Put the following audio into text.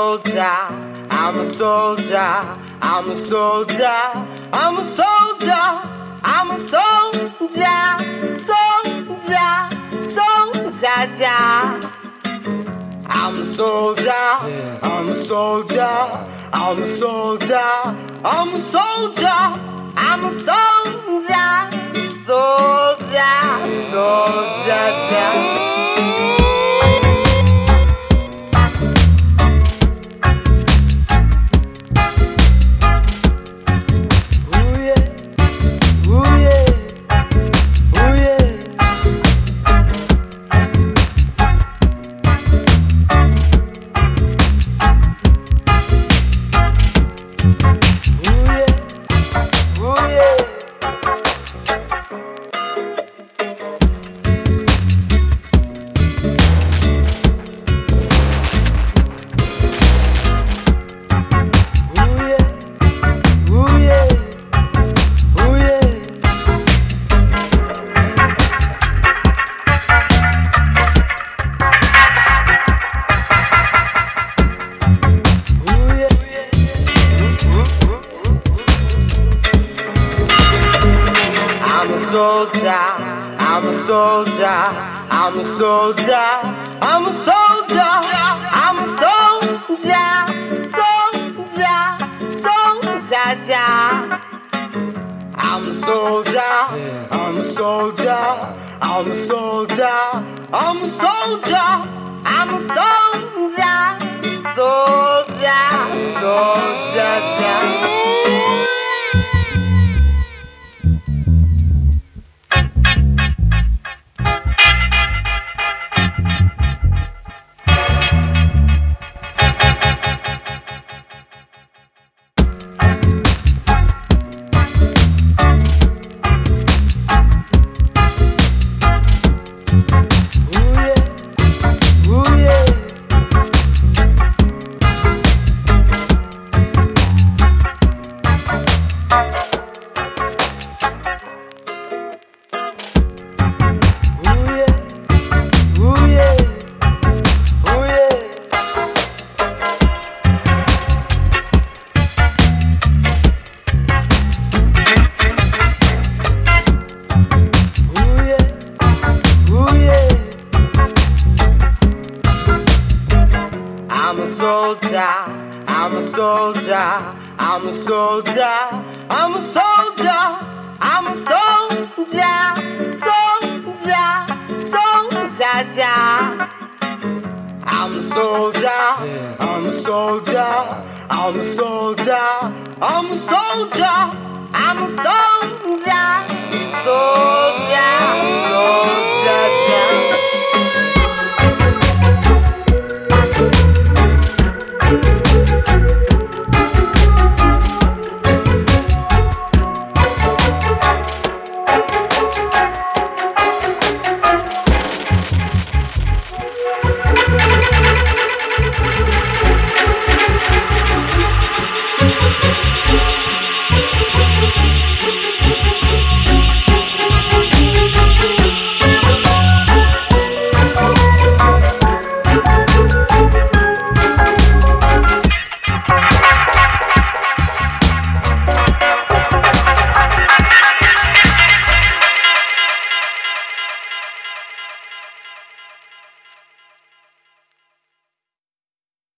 soldier, I'm a soldier, I'm a soldier, I'm a soldier, I'm a soldier, soldier, soldier. I'm a soldier, I'm a soldier, I'm a soldier, I'm a soldier, I'm a soldier, soldier, soldier. I'm a soldier, I'm a soldier, I'm a soldier, I'm a soldier, soldier, soldier. I'm a soldier, I'm a soldier, I'm a soldier, I'm a soldier, I'm a soldier, soldier, soldier. I'm a soldier, I'm a soldier, I'm a soldier, I'm a soldier, I'm a soldier, soldier, soldier. I'm a soldier, I'm a soldier, I'm a soldier, I'm a soldier, I'm a soldier, soldier, soldier.